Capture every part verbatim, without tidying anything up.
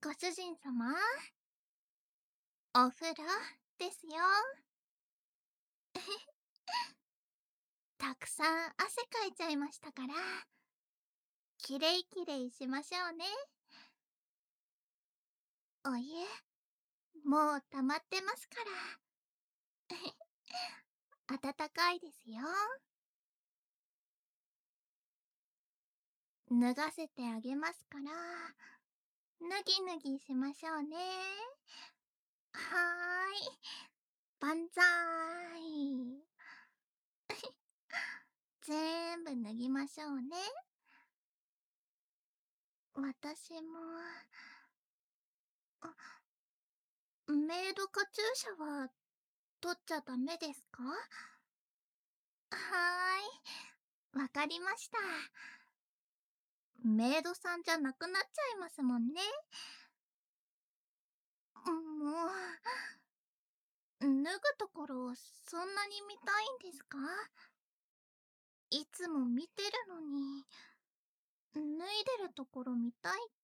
ご主人様、お風呂ですよ。たくさん汗かいちゃいましたから、きれいきれいしましょうね。お湯、もう溜まってますから。温かいですよ。脱がせてあげますから、脱ぎ脱ぎしましょうね。はーい。万歳。全部脱ぎましょうね。私も、あ、メイドカチューシャは取っちゃダメですか？はーい。わかりました。メイドさんじゃなくなっちゃいますもんね。もう、脱ぐところをそんなに見たいんですか？いつも見てるのに、脱いでるところ見たいって。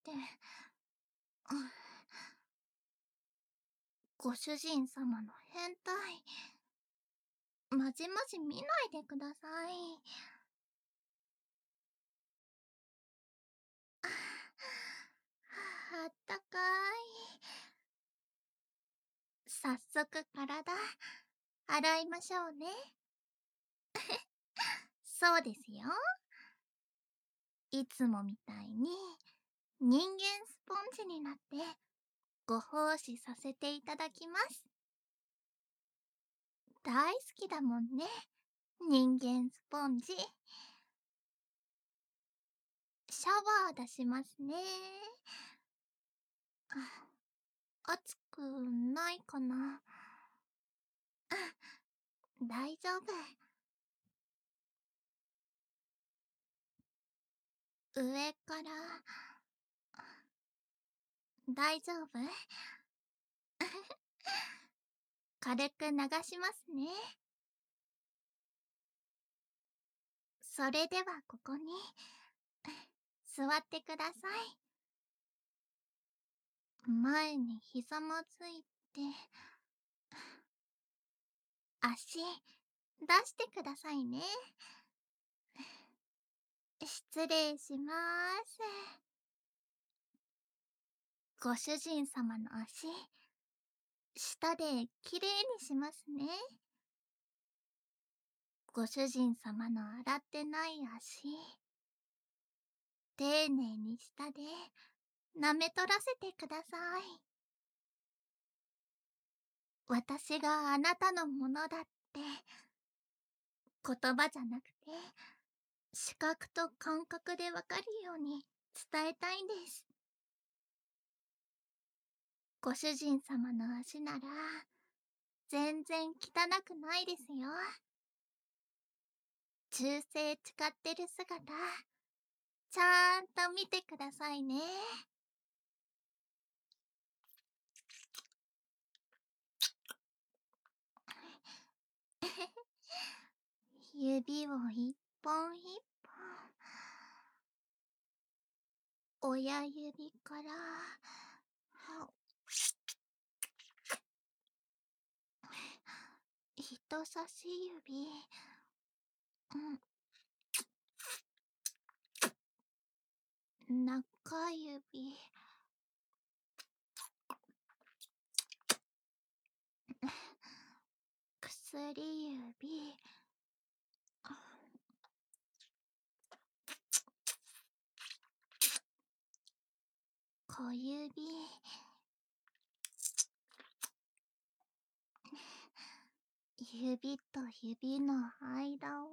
ご主人様の変態。まじまじ見ないでください。あったかい。早速体、洗いましょうね。そうですよ。いつもみたいに人間スポンジになってご奉仕させていただきます。大好きだもんね、人間スポンジ。シャワー出しますね。あ熱くないかな。大丈夫。上から大丈夫。軽く流しますね。それではここに座ってください。前にひざまずいて、足出してくださいね。失礼しまーす。ご主人様の足、舌できれいにしますね。ご主人様の洗ってない足、丁寧に舌で舐め取らせてください。私があなたのものだって言葉じゃなくて視覚と感覚でわかるように伝えたいんです。ご主人様の足なら全然汚くないですよ。忠誠誓ってる姿、ちゃんと見てくださいね。指を一本一本、親指から人差し指、うん、中指、薬指、小指、指と指の間を、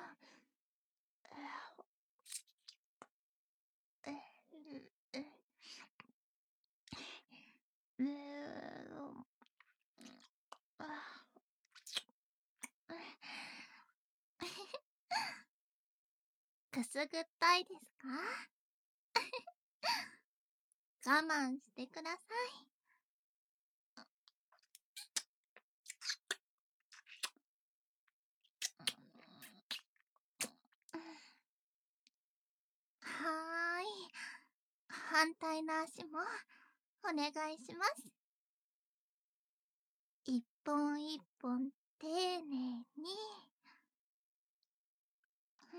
くすぐったいですか？我慢してください。はーい。反対の足もお願いします。一本一本丁寧に。うん。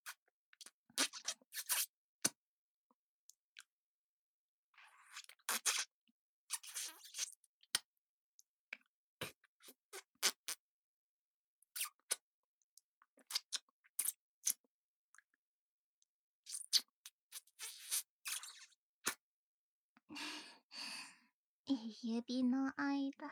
指の間。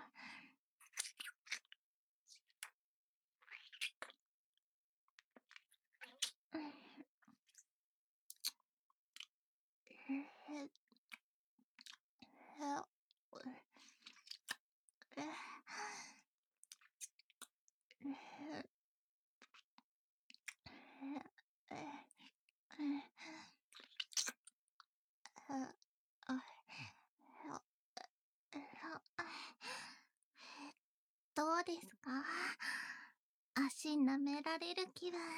どうですか？足舐められる気分。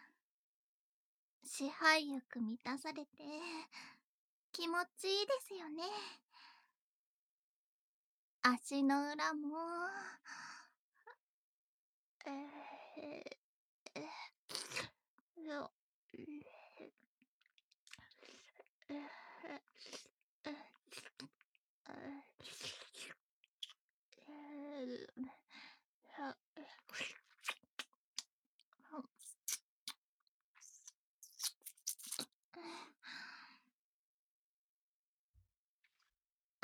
支配欲満たされて気持ちいいですよね。足の裏も。えー、えよ、はい、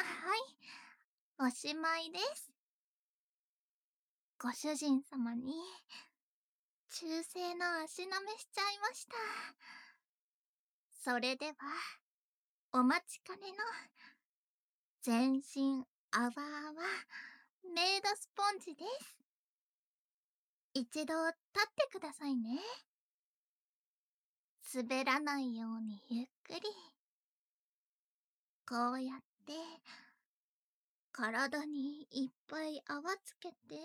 おしまいです。ご主人様に忠誠の足舐めしちゃいました。それではお待ちかねの全身あわあわメイドスポンジです。一度立ってくださいね。滑らないようにゆっくり。こうやって体にいっぱい泡つけて。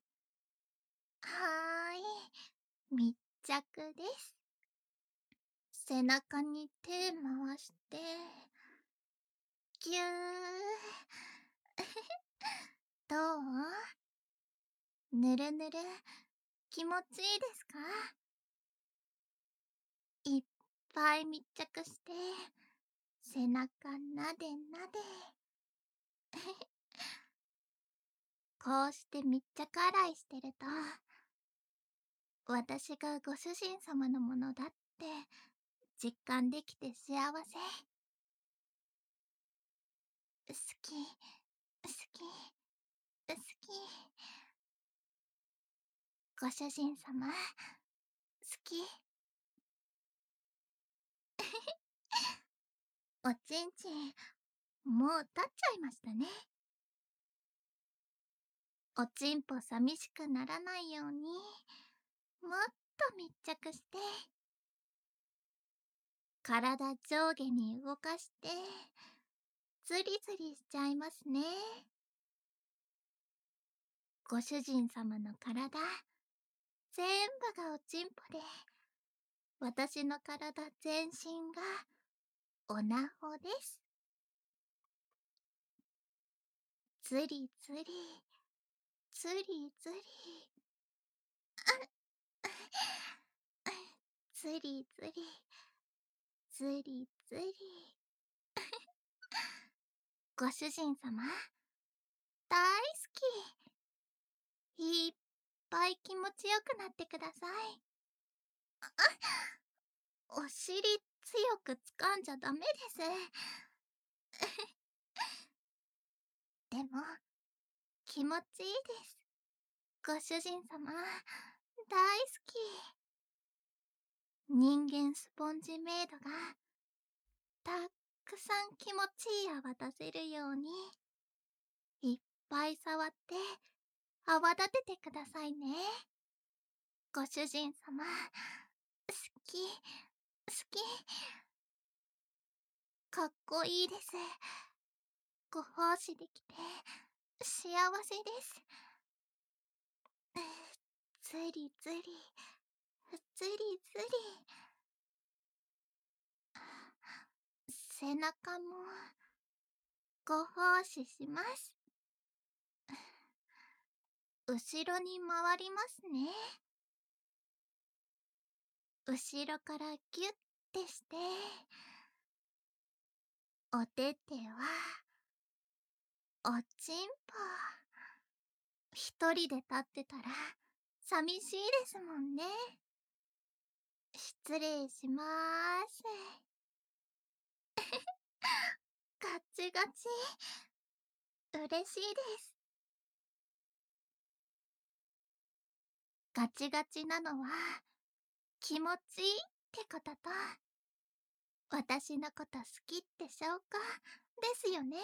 はーい、密着です。背中に手回して、ぎゅー。どう？ぬるぬる、気持ちいいですか？いっぱい密着して、背中なでなで。こうして密着洗いしてると、私がご主人様のものだって実感できて幸せ。好き、好き、好き。ご主人様、好き。おちんちん、もう立っちゃいましたね。おちんぽ寂しくならないように、もっと密着して、体上下に動かして、ズリズリしちゃいますね。ご主人様の体、全部がおちんぽで、私の体全身がおなほです。ズリズリ、ズリズリ。ズリズリ、ズリズリ。ご主人様、大好き。いっぱい気持ちよくなってください。お尻強く掴んじゃダメです。でも、気持ちいいです。ご主人様、大好き。人間スポンジメイドが、たくさん気持ちいい泡出せるように、いっぱい触って、泡立ててくださいね。ご主人様、好き、好き。かっこいいです。ご奉仕できて、幸せです。ずりずり、ずりずり。背中も、 ご奉仕します。後ろに回りますね。後ろからギュッてして、おてては、おちんぽ。一人で立ってたら、寂しいですもんね。失礼しまーす。ガッチガチ。嬉しいです。ガチガチなのは、気持ちいいってことと、私のこと好きって証拠ですよね。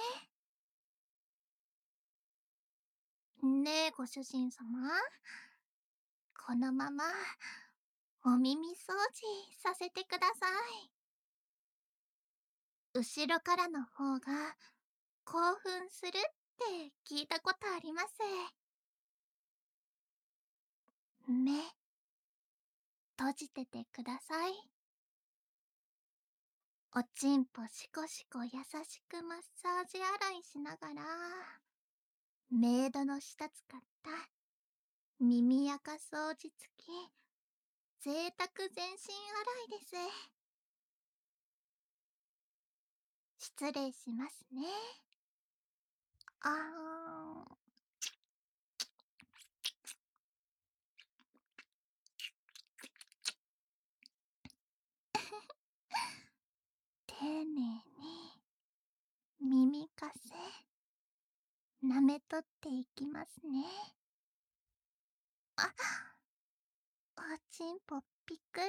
ねえ、ご主人様。このまま、お耳掃除させてください。後ろからの方が、興奮するって聞いたことあります。目、閉じててください。おちんぽしこしこ優しくマッサージ洗いしながら、メイドの下使った耳垢掃除付き贅沢全身洗いです。失礼しますね。あーん。丁寧に耳かせ舐めとっていきますね。あ、おちんぽピクって。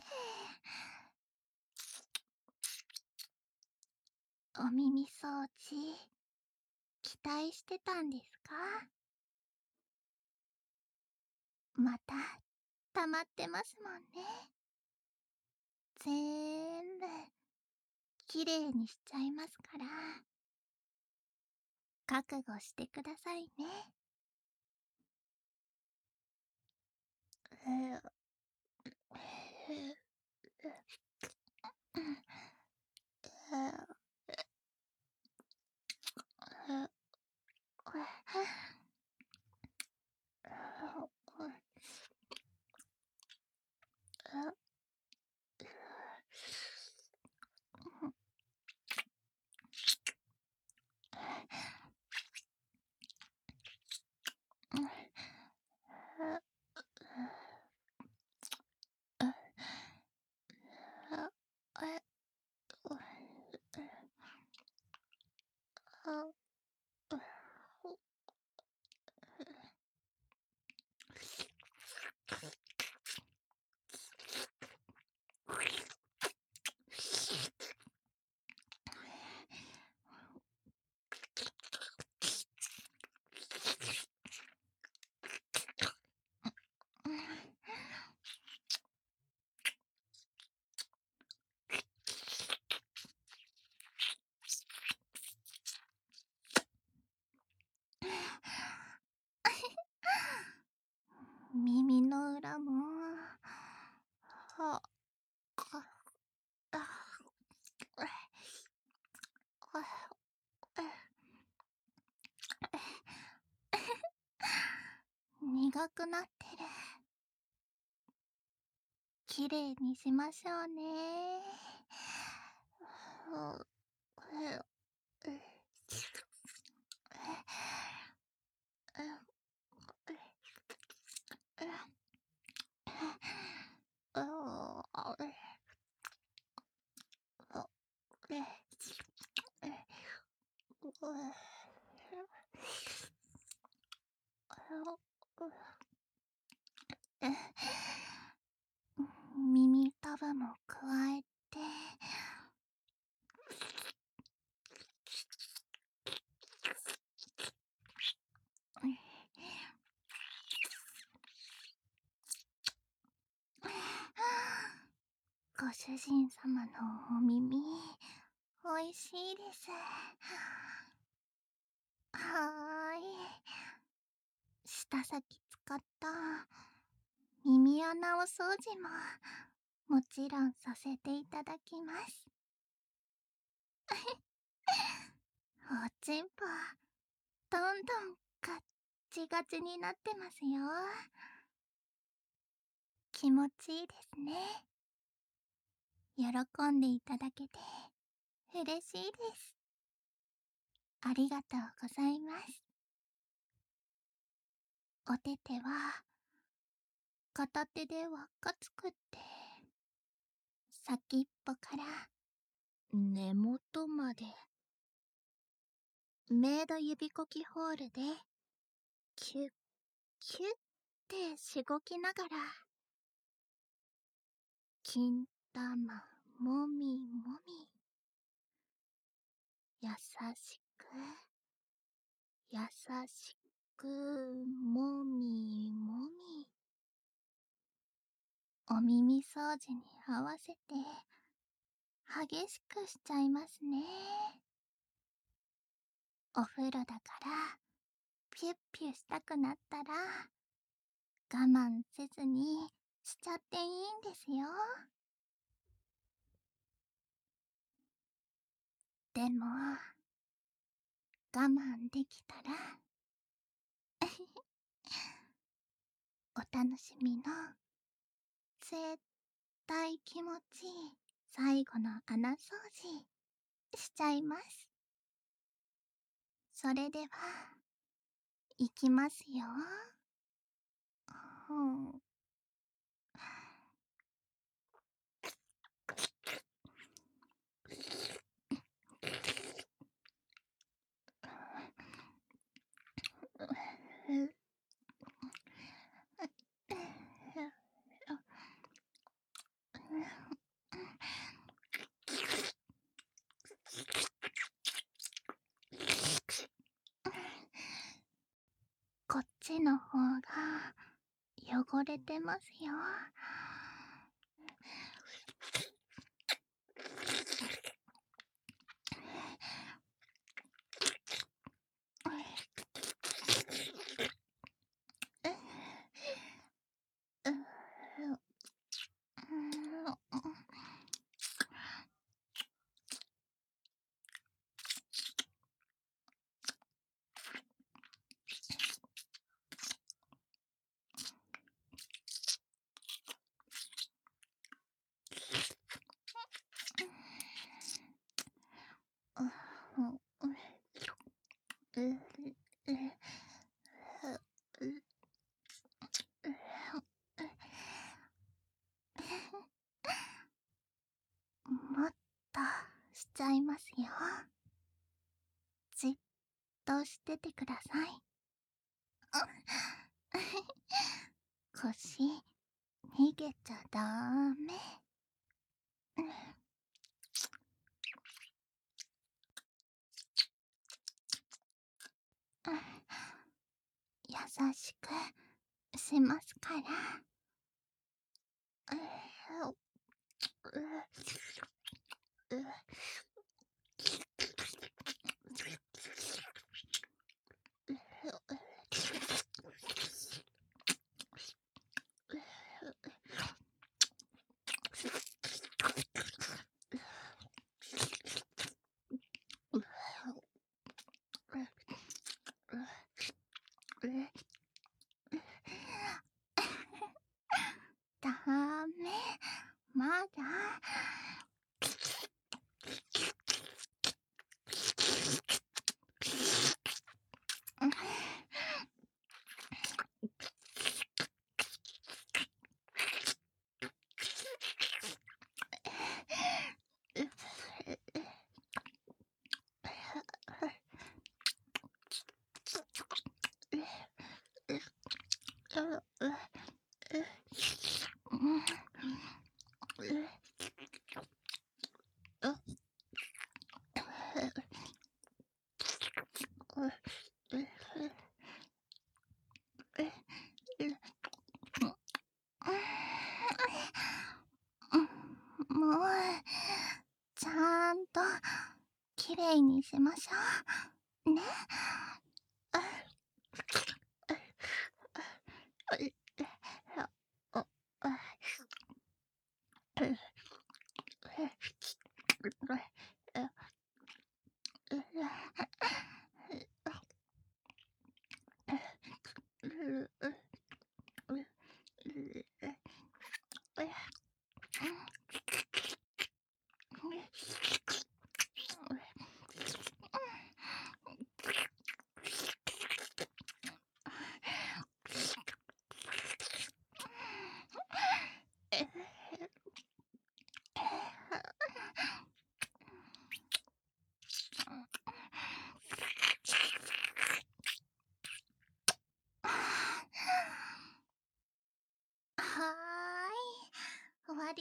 お耳掃除期待してたんですか？また溜まってますもんね。ぜーんぶきれいにしちゃいますから、覚悟してくださいね。耳の裏も、は、か、あ、苦くなってる。きれいにしましょうね。耳たぶも加えて、ご主人様のお耳、おいしいです。はーい。舌先使った耳穴お掃除ももちろんさせていただきます。 ちんぽ、どんどんガッチガチになってますよ。気持ちいいですね。喜んでいただけて嬉しいです。ありがとうございます。お手手は片手で輪っか作って、先っぽから根元までメイド指こきホールでキュッキュッってしごきながら、金玉もみもみ、優しく優しくもみもみ、お耳掃除に合わせて激しくしちゃいますね。お風呂だからピュッピュしたくなったら我慢せずにしちゃっていいんですよ。でも我慢できたらお楽しみの絶対気持ちいい最後の穴掃除しちゃいます。それでは、いきますよ。うん。こっちの方が汚れてますよ。もっとしちゃいますよ。じっとしててください。腰逃げちゃダメ。優しくしますから。ダメ、まだ。もう、ちゃんときれいにしましょう。ね。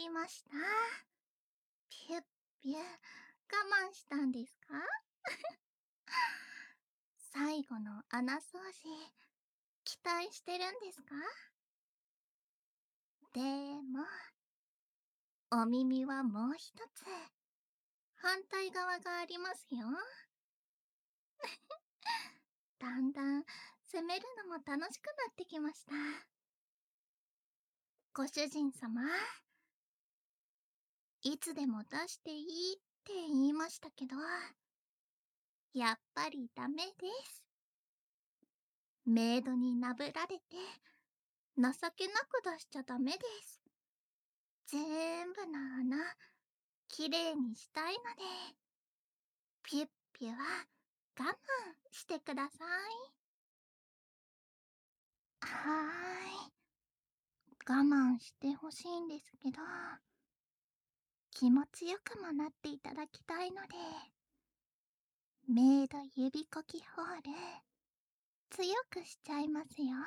りました。ピュッピュ、我慢したんですか？最後の穴掃除、期待してるんですか？でも、お耳はもう一つ、反対側がありますよ。だんだん攻めるのも楽しくなってきました。ご主人様、いつでも出していいって言いましたけど、やっぱりダメです。メイドになぶられて、情けなく出しちゃダメです。全部の穴、きれいにしたいので、ピュッピュは我慢してください。はーい。我慢してほしいんですけど、気持ちよくもなっていただきたいので、メイド指こきホール、強くしちゃいますよ。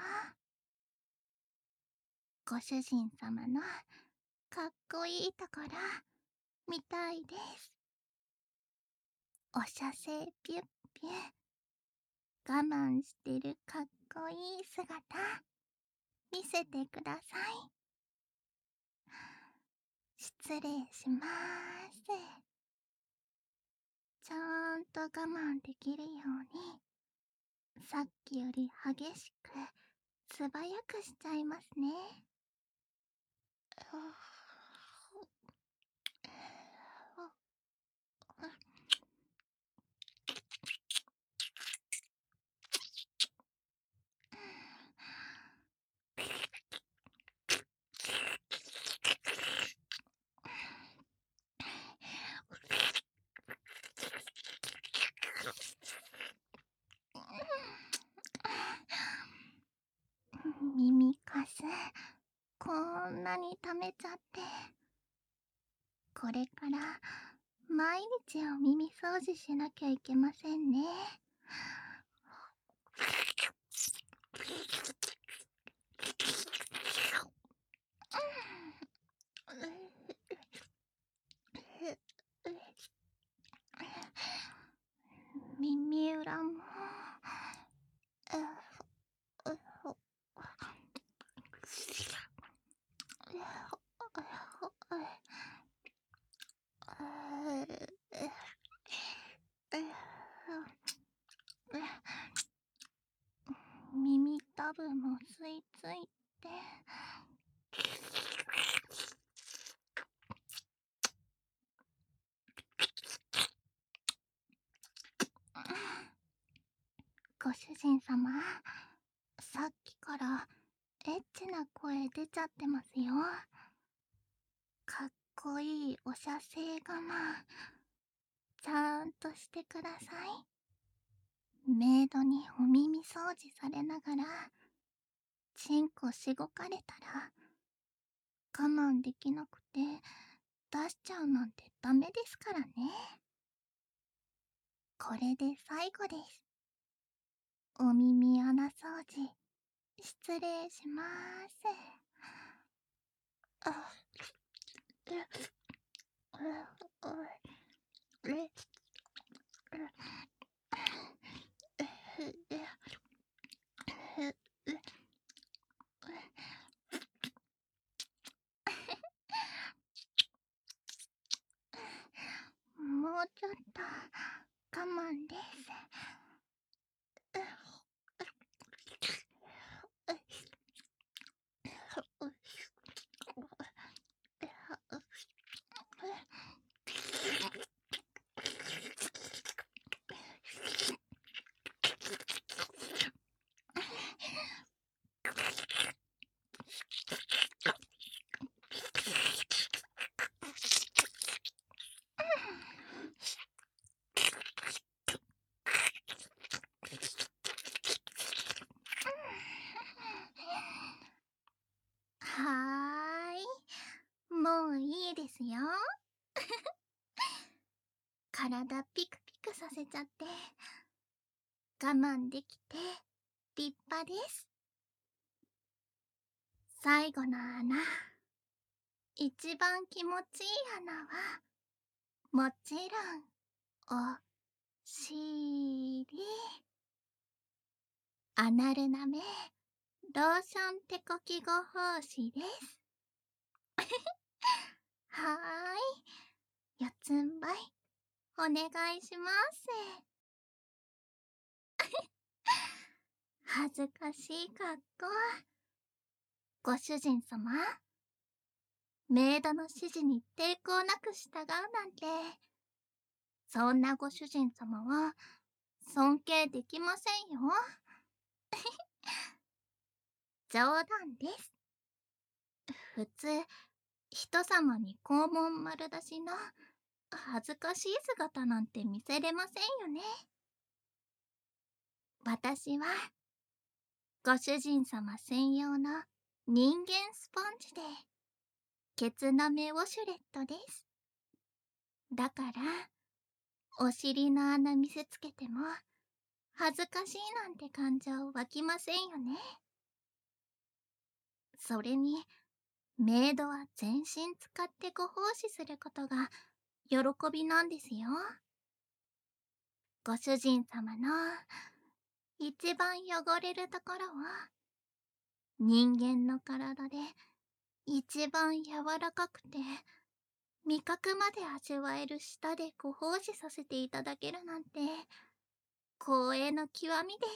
ご主人様のかっこいいところ、見たいです。おしゃせピュッピュ、我慢してるかっこいい姿、見せてください。失礼しまーす。ちゃんと我慢できるように、さっきより激しく、素早くしちゃいますね。耳かす、こんなに溜めちゃって。これから毎日お耳掃除しなきゃいけませんね。耳裏も。耳たぶも吸い付いて。ご主人様、さっきからエッチな声出ちゃってますよ。かっこいいおしゃせ我慢、ちゃんとしてください。メイドにお耳掃除されながら、チンコしごかれたら、我慢できなくて出しちゃうなんてダメですからね。これで最後です。お耳穴掃除、失礼しまーす。あ、う、う、う、う、う、もうちょっと我慢です。はーい、もういいですよ。体ピクピクさせちゃって我慢できて立派です。最後の穴、 一番気持ちいい穴は、もちろん、お、しり。アナルナメ、ローション手こきご奉仕です。はーい。四つん這い、お願いします。恥ずかしい格好。ご主人様、メイドの指示に抵抗なく従うなんて、そんなご主人様は尊敬できませんよ。冗談です。普通、人様に肛門丸出しの恥ずかしい姿なんて見せれませんよね。私は、ご主人様専用の人間スポンジで、ケツ舐めウォシュレットです。だから、お尻の穴見せつけても、恥ずかしいなんて感情湧きませんよね。それに、メイドは全身使ってご奉仕することが喜びなんですよ。ご主人様の一番汚れるところを人間の体で一番柔らかくて味覚まで味わえる舌でご奉仕させていただけるなんて光栄の極みです。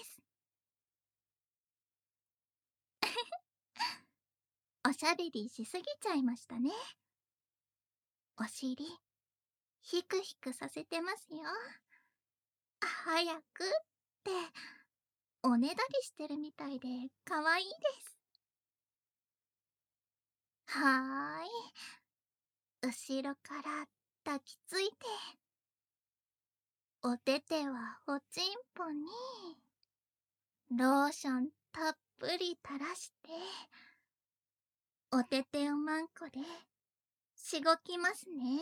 おしゃべりしすぎちゃいましたね。お尻ひくひくさせてますよ。早くっておねだりしてるみたいでかわいいです。はーい。後ろから抱きついて、おててはおちんぽにローションたっぷり垂らして、おててをまんこでしごきますね。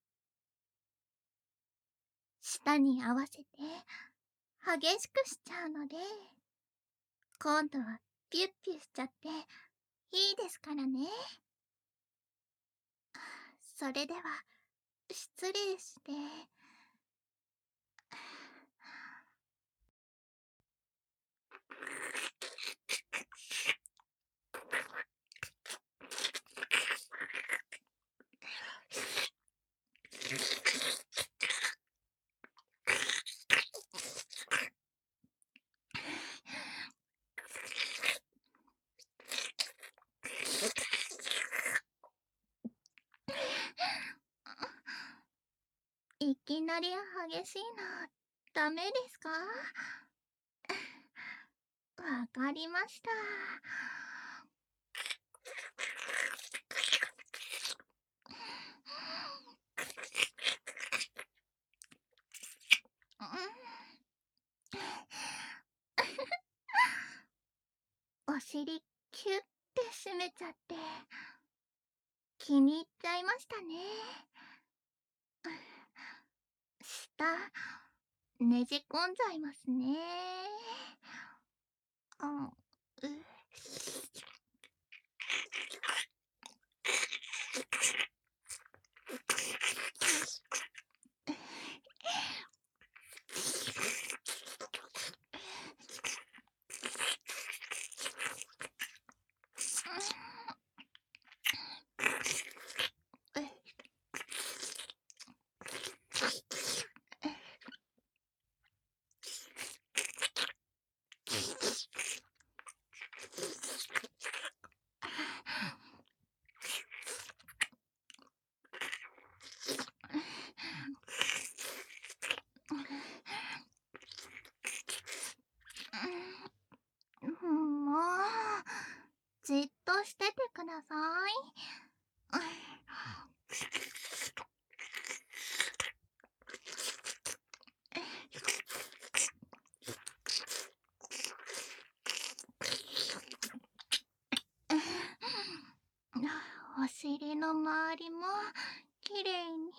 舌に合わせて激しくしちゃうので、今度はピュッピュしちゃっていいですからね。それでは失礼して。いきなり激しいのダメですか？わかりました。お尻キュッて締めちゃって気に入っちゃいましたね。下ねじ込んじゃいますね。あ、うもうじっとしててください。お尻の周りもきれいに。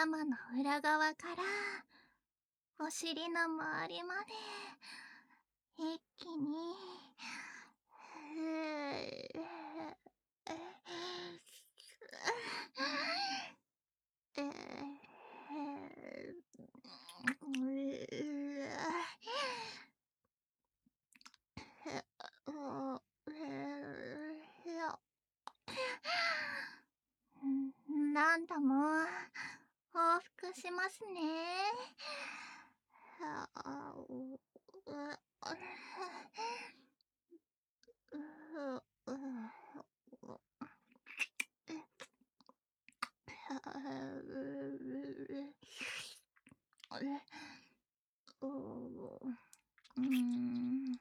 頭の裏側からお尻の周りまで一気にふー何度も往復しますね。うーん。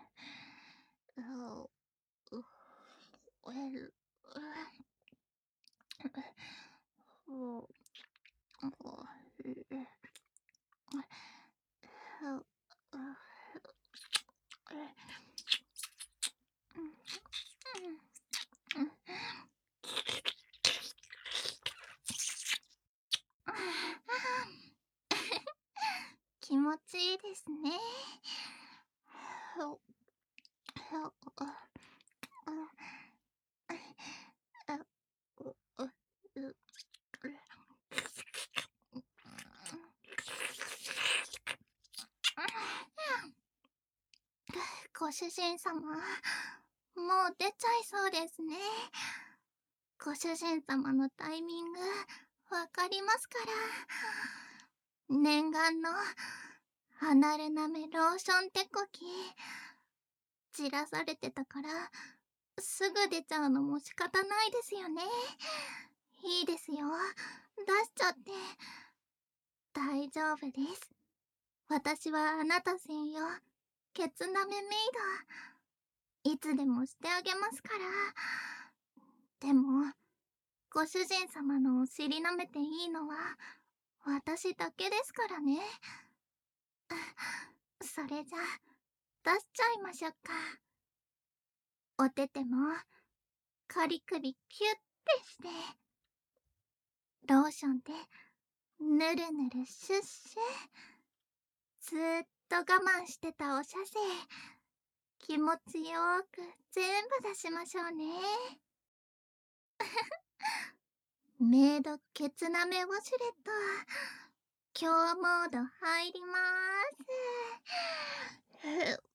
気持ちいいですね。ご主人様、もう出ちゃいそうですね。ご主人様のタイミング、わかりますから。念願の、離れなめローション手こき、散らされてたから、すぐ出ちゃうのも仕方ないですよね。いいですよ。出しちゃって。大丈夫です。私はあなた専用、ケツなめメイド。いつでもしてあげますから。でも、ご主人様のお尻舐めていいのは、私だけですからね。それじゃ、出しちゃいましょうか。お手手も、カリクリピュッてして、ローションで、ぬるぬるシュッシュ。ずーっと我慢してたお射精、気持ちよーく全部出しましょうね。メイドケツなめウォシュレット、強モード入りまーす。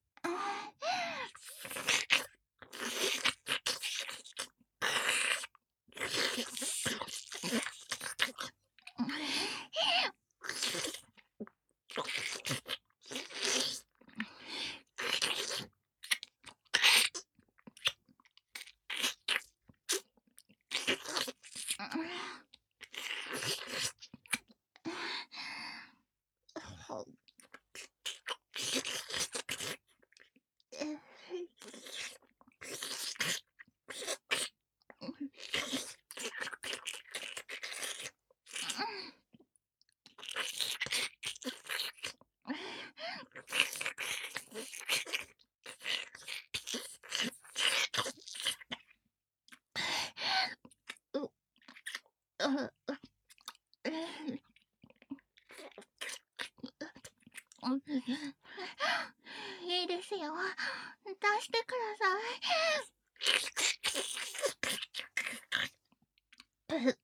いいですよ。出してください。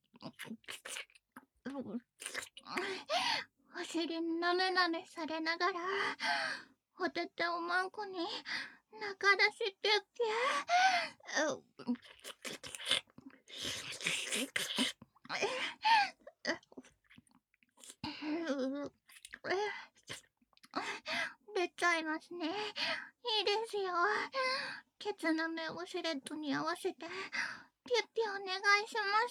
お尻なめなめされながら、お手手をマンコに中出しピュッピュー。出ちゃいますね。いいですよ。ケツなめウォシュレットに合わせて、ピュッピュお願いします。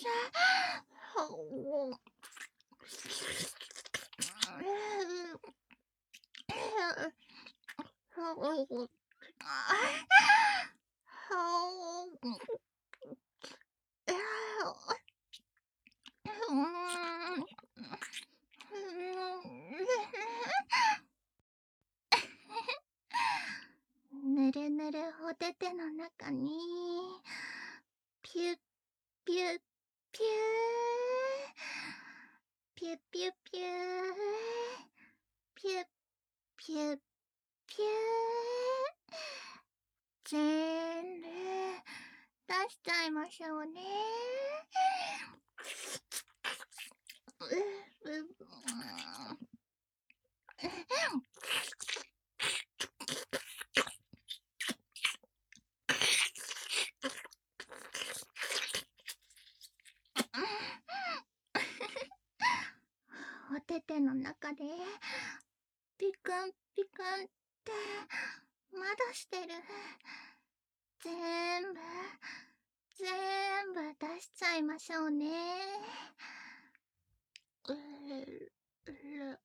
ぬるぬるお手手の中に、ピュッピュッピュー、ピュッピュッピュー。全部出しちゃいましょうね。うううおてての中でピクンピクンってまだしてる。全部全部出しちゃいましょうね。うるる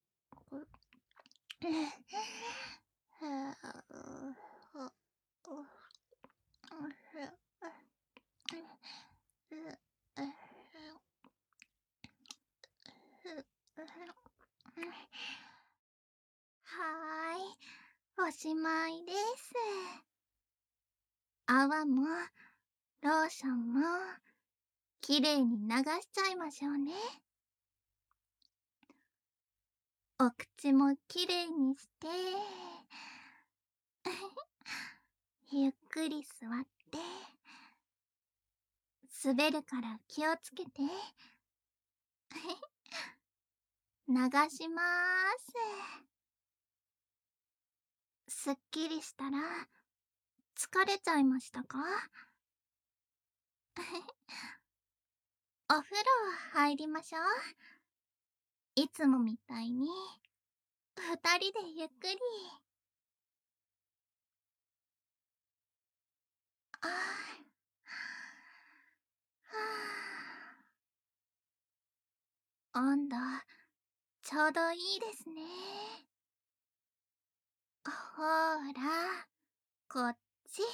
はーい、おしまいです。泡もローションもきれいに流しちゃいましょうね。お口もきれいにして、ゆっくり座って、滑るから気をつけて。流しまーす。すっきりしたら疲れちゃいましたか？お風呂入りましょう。いつもみたいに二人でゆっくり。あーはあ、温度ちょうどいいですね。ほーら、こっち。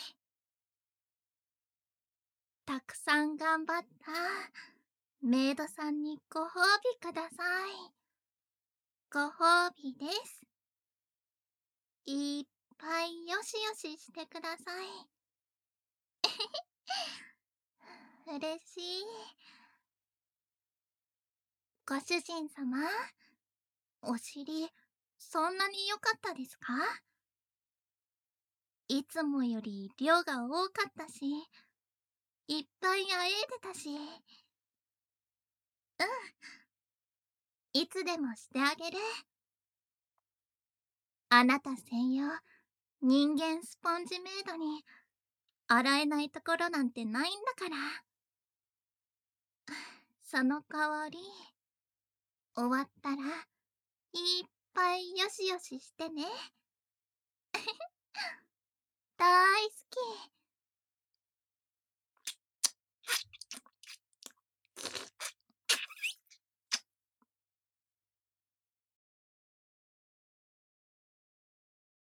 たくさん頑張ったメイドさんにご褒美ください。ご褒美です。いっぱいよしよししてください。うれしい。ご主人様、お尻、そんなに良かったですか？いつもより量が多かったし、いっぱいあえいでたし。うん、いつでもしてあげる。あなた専用、人間スポンジメイドに、洗えないところなんてないんだから。その代わり、終わったら、いっぱいよしよししてね。大好き。